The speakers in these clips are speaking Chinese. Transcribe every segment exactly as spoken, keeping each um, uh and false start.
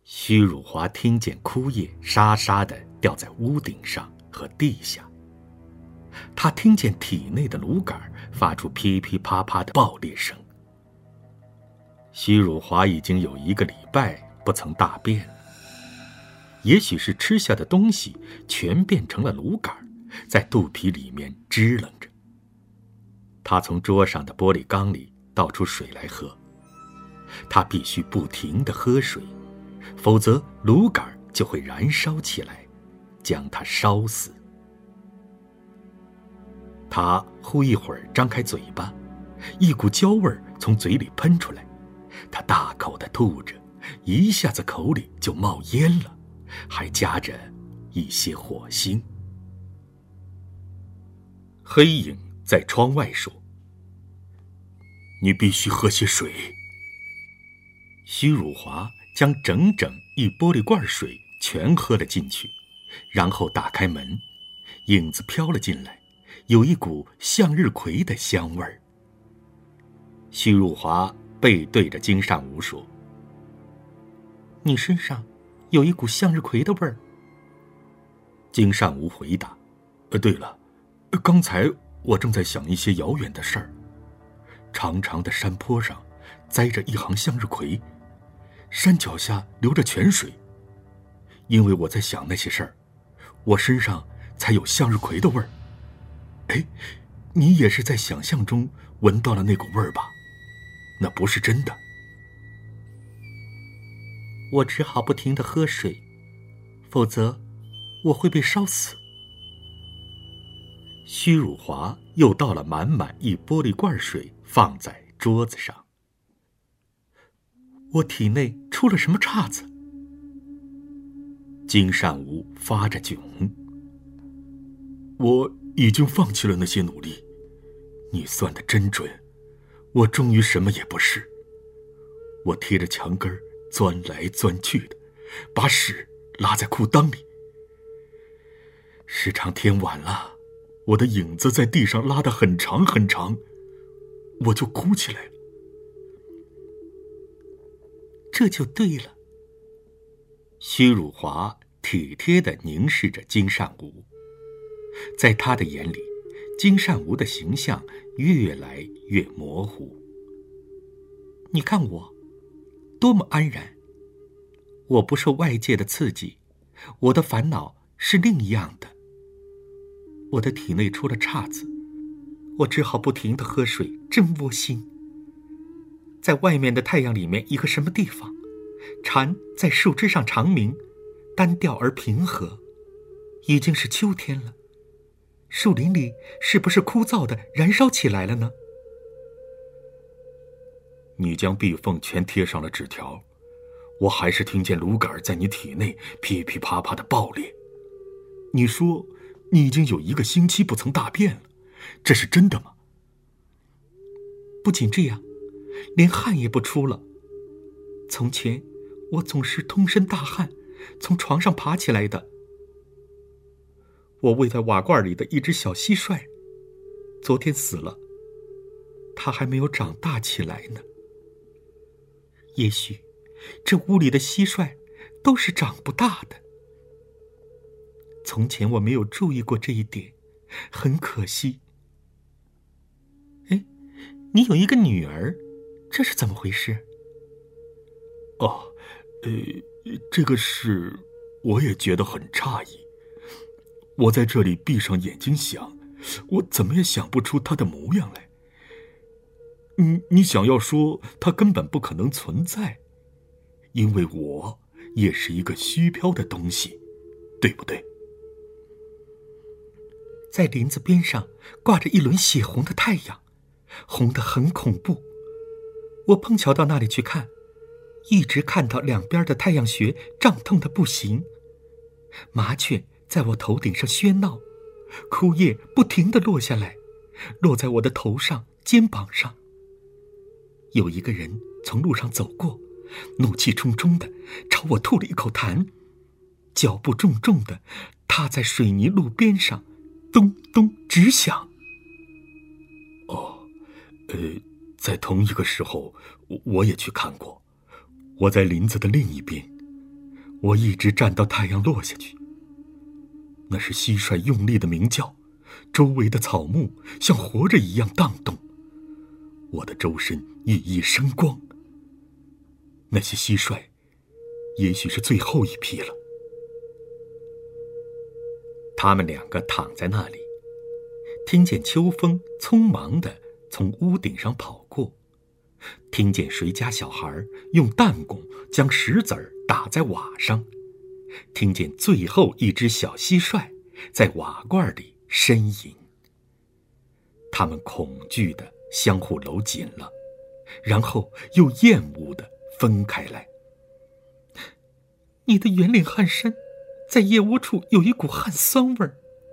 虚汝华听见枯叶沙沙地掉在屋顶上和地下，他听见体内的炉杆发出噼噼啪啪的爆裂声。虚汝华已经有一个礼拜不曾大便了，也许是吃下的东西全变成了炉杆，在肚皮里面支棱着。他从桌上的玻璃缸里倒出水来喝，他必须不停地喝水，否则炉杆就会燃烧起来，将它烧死。他忽一会儿张开嘴巴，一股焦味从嘴里喷出来，他大口地吐着，一下子口里就冒烟了，还夹着一些火星。黑影在窗外说：“你必须喝些水。”虚汝华将整整一玻璃罐水全喝了进去，然后打开门，影子飘了进来，有一股向日葵的香味儿。虚汝华背对着金善吾说：“你身上有一股向日葵的味儿。”金善吾回答：“呃，对了，刚才我正在想一些遥远的事儿。长长的山坡上栽着一行向日葵，山脚下流着泉水。因为我在想那些事儿，我身上才有向日葵的味儿。哎，你也是在想象中闻到了那股味儿吧？那不是真的。”我只好不停地喝水，否则我会被烧死。虚汝华又倒了满满一玻璃罐水放在桌子上。我体内出了什么岔子？金善吾发着窘。我已经放弃了那些努力，你算得真准，我终于什么也不是。我贴着墙根钻来钻去的，把屎拉在裤裆里。时常天晚了，我的影子在地上拉得很长很长，我就哭起来了。这就对了。虚汝华体贴地凝视着金善吾，在他的眼里，金善吾的形象越来越模糊。你看我多么安然，我不受外界的刺激，我的烦恼是另一样的。我的体内出了岔子，我只好不停地喝水，真窝心。在外面的太阳里面一个什么地方，蝉在树枝上长鸣，单调而平和。已经是秋天了，树林里是不是枯燥的燃烧起来了呢？你将壁缝全贴上了纸条，我还是听见炉杆在你体内噼噼啪啪的爆裂。你说你已经有一个星期不曾大便了，这是真的吗？不仅这样，连汗也不出了。从前我总是通身大汗从床上爬起来的。我喂在瓦罐里的一只小蟋蟀，昨天死了，它还没有长大起来呢。也许这屋里的蟋蟀都是长不大的。从前我没有注意过这一点，很可惜。哎，你有一个女儿，这是怎么回事？哦，呃，这个事我也觉得很诧异。我在这里闭上眼睛想，我怎么也想不出她的模样来。你你想要说她根本不可能存在，因为我也是一个虚飘的东西，对不对？在林子边上挂着一轮血红的太阳，红得很恐怖。我碰巧到那里去看，一直看到两边的太阳穴胀痛得不行。麻雀在我头顶上喧闹，枯叶不停地落下来，落在我的头上、肩膀上。有一个人从路上走过，怒气冲冲地朝我吐了一口痰，脚步重重地踏在水泥路边上，咚咚直响。哦，呃，在同一个时候，我也去看过。我在林子的另一边， 我一直站到太阳落下去。那是蟋蟀用力的鸣叫，周围的草木像活着一样荡动，我的周身熠熠生光。那些蟋蟀也许是最后一批了。他们两个躺在那里，听见秋风匆忙地从屋顶上跑过，听见谁家小孩用弹弓将石子儿打在瓦上，听见最后一只小蟋蟀在瓦罐里呻吟。他们恐惧地相互搂紧了，然后又厌恶地分开来。你的圆领汗衫在腋窝处有一股汗酸味儿。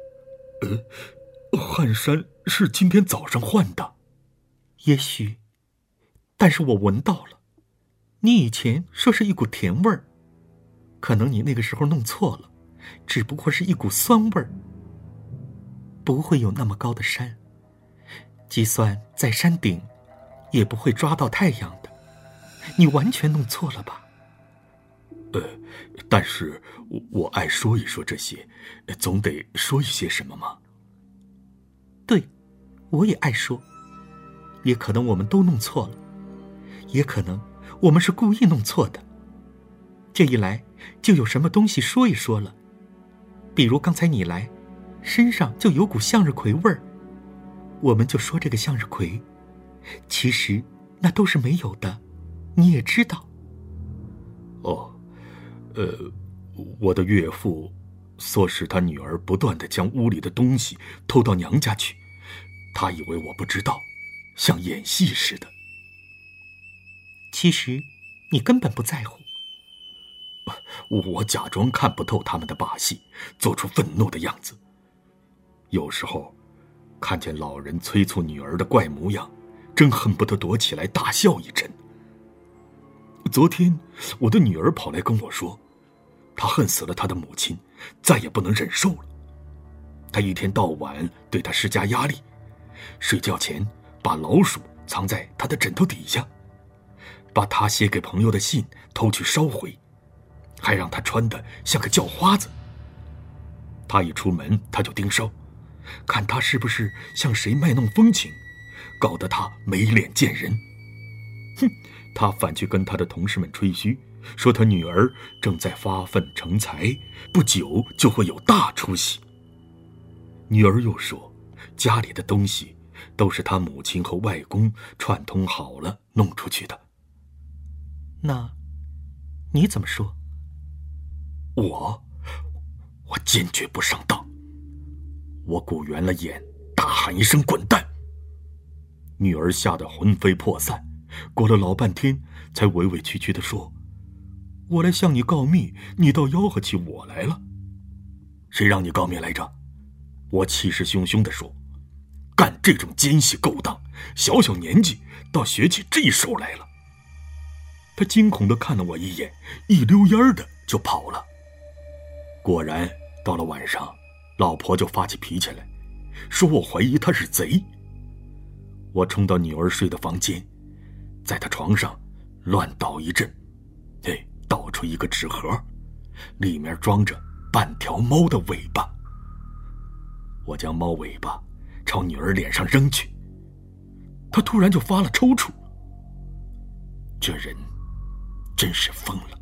呃，汗衫是今天早上换的。也许，但是我闻到了。你以前说是一股甜味儿，可能你那个时候弄错了，只不过是一股酸味儿。不会有那么高的山，就算在山顶，也不会抓到太阳的。你完全弄错了吧？呃，但是我我爱说一说这些，总得说一些什么嘛。对，我也爱说。也可能我们都弄错了，也可能我们是故意弄错的。这一来就有什么东西说一说了，比如刚才你来，身上就有股向日葵味儿，我们就说这个向日葵，其实那都是没有的，你也知道。哦，呃，我的岳父唆使他女儿不断地将屋里的东西偷到娘家去，他以为我不知道，像演戏似的。其实你根本不在乎。我假装看不透他们的把戏，做出愤怒的样子。有时候看见老人催促女儿的怪模样，真恨不得躲起来大笑一阵。昨天我的女儿跑来跟我说，她恨死了她的母亲，再也不能忍受了。她一天到晚对她施加压力，睡觉前把老鼠藏在她的枕头底下，把她写给朋友的信偷去烧毁，还让她穿得像个叫花子。她一出门她就盯梢，看她是不是向谁卖弄风情，搞得她没脸见人。哼，她反去跟她的同事们吹嘘，说她女儿正在发愤成才，不久就会有大出息。女儿又说，家里的东西都是她母亲和外公串通好了弄出去的。那你怎么说？我我坚决不上当。我鼓圆了眼，大喊一声滚蛋。女儿吓得魂飞魄散，过了老半天才委委屈屈地说，我来向你告密，你倒吆喝起我来了。谁让你告密来着？我气势汹汹地说，干这种奸细勾当，小小年纪倒学起这手来了。他惊恐地看了我一眼，一溜烟儿的就跑了。果然到了晚上，老婆就发起脾气来，说我怀疑他是贼。我冲到女儿睡的房间，在她床上乱倒一阵，哎，倒出一个纸盒，里面装着半条猫的尾巴。我将猫尾巴朝女儿脸上扔去，她突然就发了抽搐。这人真是疯了。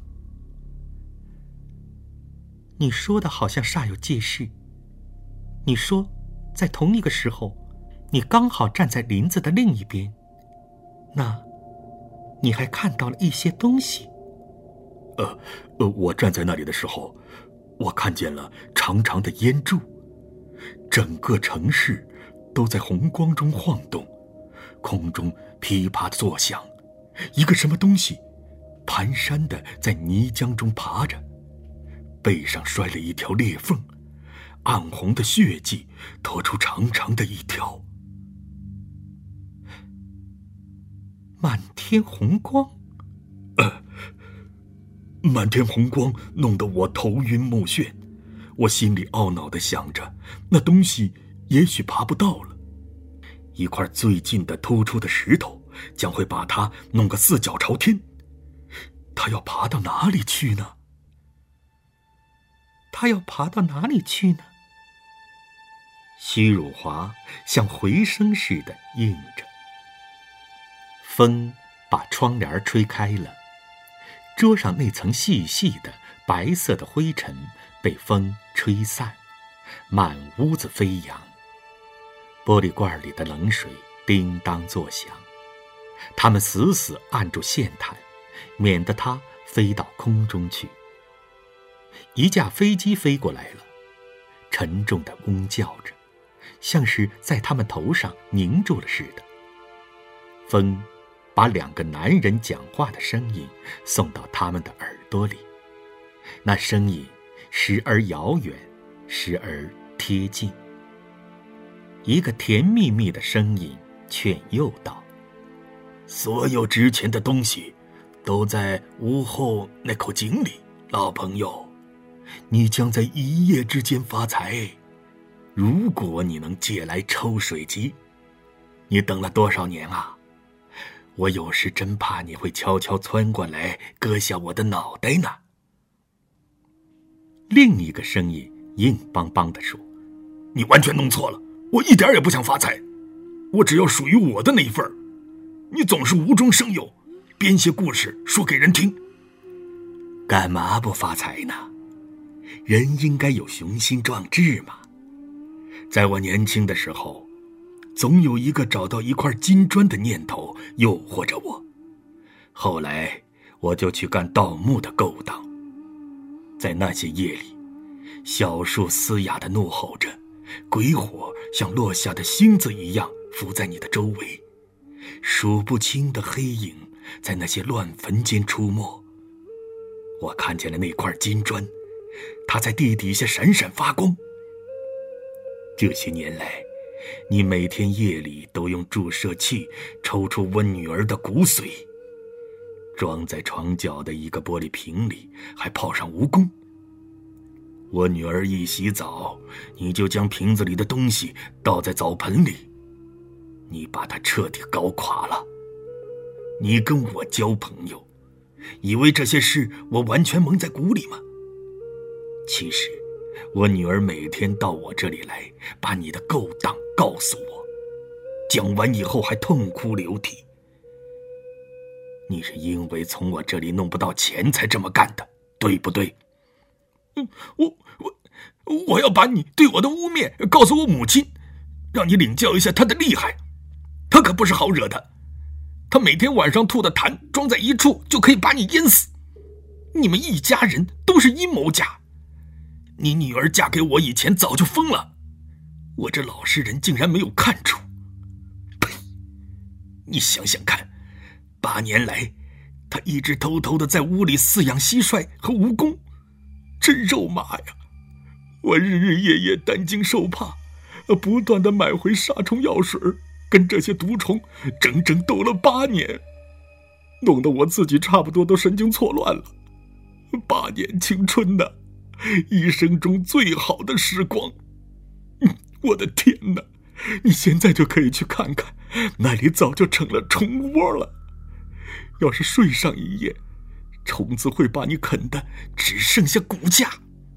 你说的好像煞有介事。你说，在同一个时候，你刚好站在林子的另一边，那，你还看到了一些东西。呃，呃，我站在那里的时候，我看见了长长的烟柱，整个城市都在红光中晃动，空中噼啪地作响，一个什么东西蹒跚地在泥浆中爬着，背上摔了一条裂缝，暗红的血迹拖出长长的一条。满天红光，呃，满天红光弄得我头晕目眩，我心里懊恼地想着，那东西也许爬不到了，一块最近的突出的石头将会把它弄个四脚朝天，它要爬到哪里去呢？ 他要爬到哪里去呢？虚辱华像回声似的应着。风把窗帘吹开了，桌上那层细细的白色的灰尘被风吹散，满屋子飞扬。玻璃罐里的冷水叮当作响，他们死死按住线毯，免得它飞到空中去。一架飞机飞过来了，沉重地嗡叫着，像是在他们头上凝住了似的。风把两个男人讲话的声音送到他们的耳朵里，那声音时而遥远，时而贴近。一个甜蜜蜜的声音劝诱道：所有值钱的东西都在屋后那口井里，老朋友，你将在一夜之间发财。如果你能借来抽水机，你等了多少年啊？我有时真怕你会悄悄窜过来割下我的脑袋呢。另一个声音硬邦邦地说：你完全弄错了，我一点也不想发财，我只要属于我的那一份儿。你总是无中生有，编些故事说给人听。干嘛不发财呢？人应该有雄心壮志嘛。在我年轻的时候，总有一个找到一块金砖的念头诱惑着我，后来我就去干盗墓的勾当。在那些夜里，小树嘶哑地怒吼着，鬼火像落下的星子一样浮在你的周围，数不清的黑影在那些乱坟间出没。我看见了那块金砖，它在地底下闪闪发光。这些年来，你每天夜里都用注射器抽出我女儿的骨髓，装在床角的一个玻璃瓶里，还泡上蜈蚣。我女儿一洗澡，你就将瓶子里的东西倒在澡盆里，你把她彻底搞垮了。你跟我交朋友，以为这些事我完全蒙在鼓里吗？其实我女儿每天到我这里来，把你的勾当告诉我，讲完以后还痛哭流涕。你是因为从我这里弄不到钱才这么干的，对不对？嗯，我我我要把你对我的污蔑告诉我母亲，让你领教一下她的厉害。她可不是好惹的，她每天晚上吐的痰装在一处就可以把你淹死。你们一家人都是阴谋家。你女儿嫁给我以前早就疯了，我这老实人竟然没有看出。呸！你想想看，八年来，她一直偷偷的在屋里饲养蟋蟀和蜈蚣，真肉麻呀！我日日夜夜担惊受怕，不断的买回杀虫药水，跟这些毒虫整整斗了八年，弄得我自己差不多都神经错乱了。八年青春呢，一生中最好的时光。我的天哪，你现在就可以去看看，那里早就成了虫窝了。要是睡上一夜，虫子会把你啃得只剩下骨架。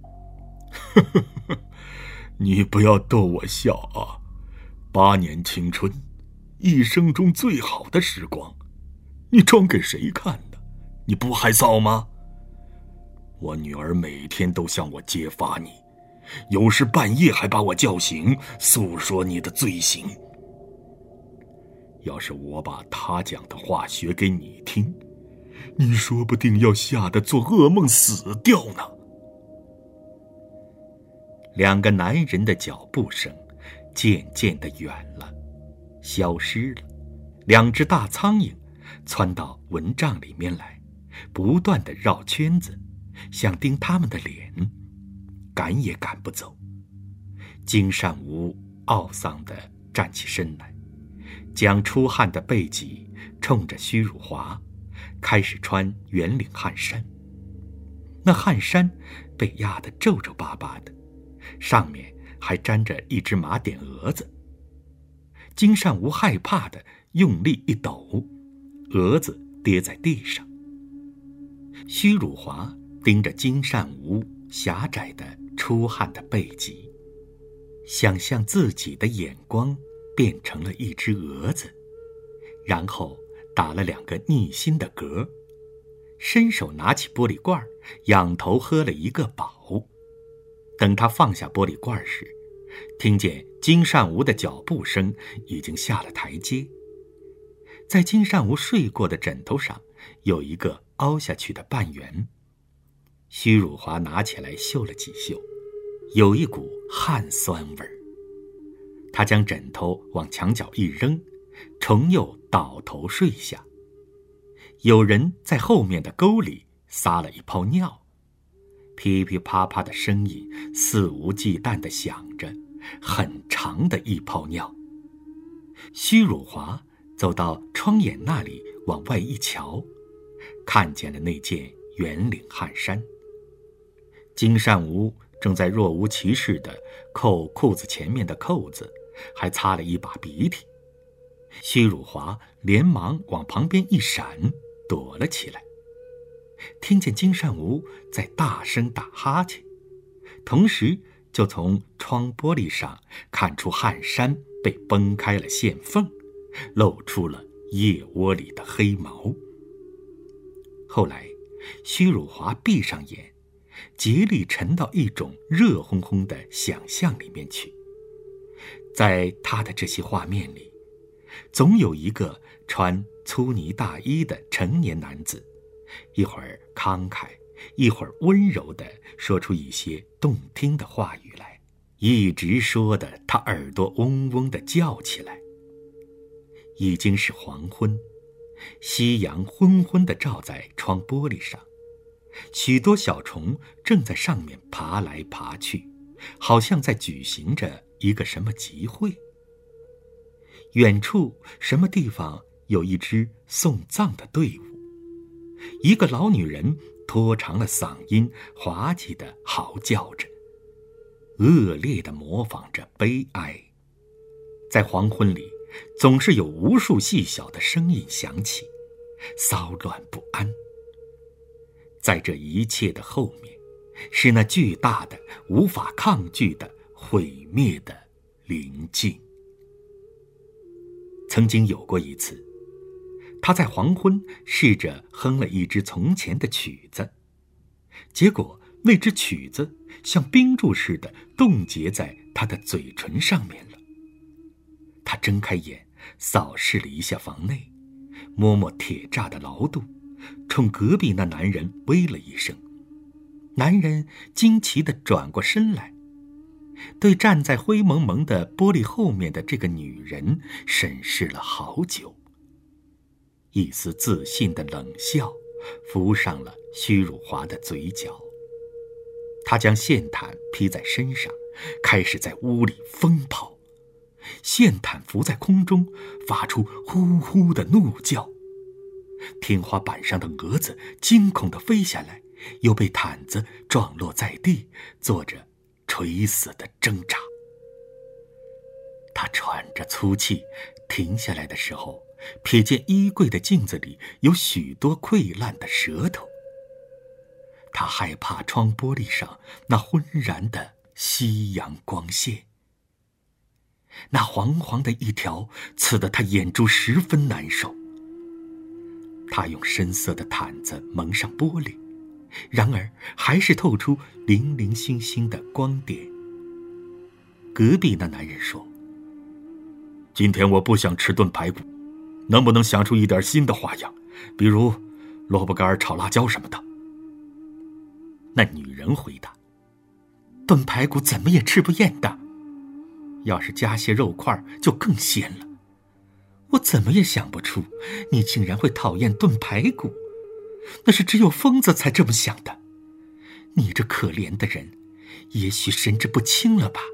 你不要逗我笑啊！八年青春，一生中最好的时光，你装给谁看的？你不害臊吗？我女儿每天都向我揭发你，有时半夜还把我叫醒，诉说你的罪行。要是我把她讲的话学给你听，你说不定要吓得做噩梦死掉呢。两个男人的脚步声渐渐地远了，消失了。两只大苍蝇窜到蚊帐里面来，不断地绕圈子，想盯他们的脸，赶也赶不走。金善吾懊丧地站起身来，将出汗的背脊冲着虚辱华，开始穿圆领汗衫。那汗衫被压得皱皱巴巴的，上面还沾着一只麻点蛾子。金善吾害怕地用力一抖，蛾子跌在地上。虚辱华盯着金善吾狭窄的出汗的背脊，想象自己的眼光变成了一只蛾子，然后打了两个逆心的嗝，伸手拿起玻璃罐，仰头喝了一个饱。等他放下玻璃罐时，听见金善吾的脚步声已经下了台阶。在金善吾睡过的枕头上有一个凹下去的半圆，徐汝华拿起来嗅了几嗅，有一股汗酸味儿。他将枕头往墙角一扔，重又倒头睡下。有人在后面的沟里撒了一泡尿，噼噼啪啪的声音肆无忌惮地响着，很长的一泡尿。徐汝华走到窗沿那里往外一瞧，看见了那件圆领汗衫。金善吾正在若无其事地扣裤子前面的扣子，还擦了一把鼻涕。徐汝华连忙往旁边一闪，躲了起来。听见金善吾在大声打哈欠，同时就从窗玻璃上看出汗衫被崩开了线缝，露出了腋窝里的黑毛。后来徐汝华闭上眼，竭力沉到一种热烘烘的想象里面去。在他的这些画面里，总有一个穿粗呢大衣的成年男子，一会儿慷慨，一会儿温柔地说出一些动听的话语来，一直说的他耳朵嗡嗡地叫起来。已经是黄昏，夕阳昏昏地照在窗玻璃上，许多小虫正在上面爬来爬去，好像在举行着一个什么集会。远处什么地方有一支送葬的队伍，一个老女人拖长了嗓音，滑稽地嚎叫着，恶劣地模仿着悲哀。在黄昏里，总是有无数细小的声音响起，骚乱不安。在这一切的后面，是那巨大的、无法抗拒的毁灭的临近。曾经有过一次，他在黄昏试着哼了一支从前的曲子，结果那支曲子像冰柱似的冻结在他的嘴唇上面了。他睁开眼，扫视了一下房内，摸摸铁栅的牢肚，冲隔壁那男人喂了一声。男人惊奇地转过身来，对站在灰蒙蒙的玻璃后面的这个女人审视了好久。一丝自信的冷笑浮上了徐汝华的嘴角。他将线毯披在身上，开始在屋里疯跑。线毯浮在空中，发出呼呼的怒叫。天花板上的蛾子惊恐地飞下来，又被毯子撞落在地，做着垂死的挣扎。他喘着粗气，停下来的时候，瞥见衣柜的镜子里有许多溃烂的舌头。他害怕窗玻璃上那昏然的夕阳光线，那黄黄的一条刺得他眼珠十分难受。他用深色的毯子蒙上玻璃，然而还是透出零零星星的光点。隔壁那男人说：“今天我不想吃炖排骨，能不能想出一点新的花样，比如萝卜干炒辣椒什么的？”那女人回答：“炖排骨怎么也吃不厌的，要是加些肉块就更鲜了。我怎么也想不出你竟然会讨厌炖排骨，那是只有疯子才这么想的。你这可怜的人，也许神志不清了吧？”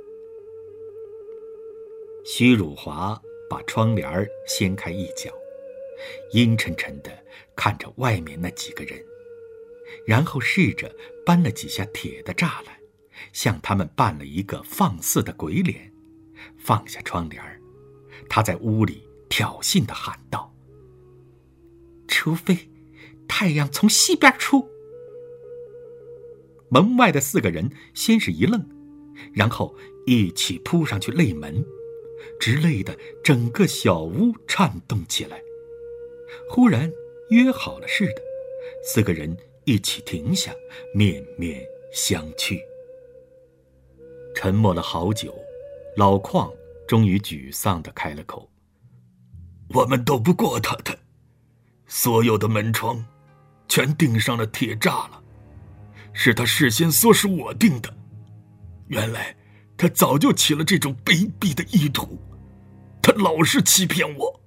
徐汝华把窗帘掀开一角，阴沉沉地看着外面那几个人，然后试着搬了几下铁的栅栏，向他们扮了一个放肆的鬼脸。放下窗帘，他在屋里挑衅地喊道：“除非太阳从西边出。” 门外的四个人先是一愣，然后一起扑上去擂门，直累得整个小屋颤动起来。忽然约好了似的，四个人一起停下，面面相觑。沉默了好久，老邝终于沮丧地开了口：我们斗不过他的，所有的门窗全钉上了铁栅了，是他事先唆使我定的。原来他早就起了这种卑鄙的意图，他老是欺骗我。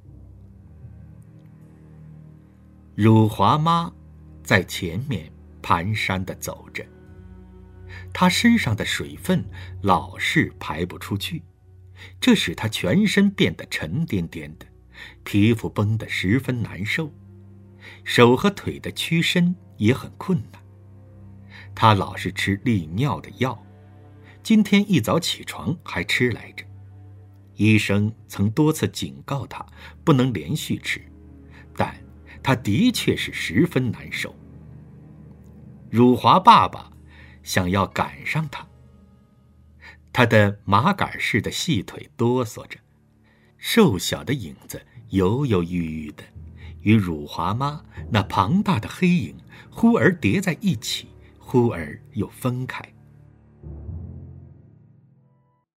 汝华妈在前面蹒跚地走着，她身上的水分老是排不出去，这使她全身变得沉甸甸的，皮肤绷得十分难受，手和腿的屈伸也很困难。她老是吃利尿的药，今天一早起床还吃来着。医生曾多次警告她不能连续吃，但她的确是十分难受。汝华爸爸想要赶上她，他的麻杆似的细腿哆嗦着，瘦小的影子犹犹豫豫的，与汝华妈那庞大的黑影忽而叠在一起，忽而又分开。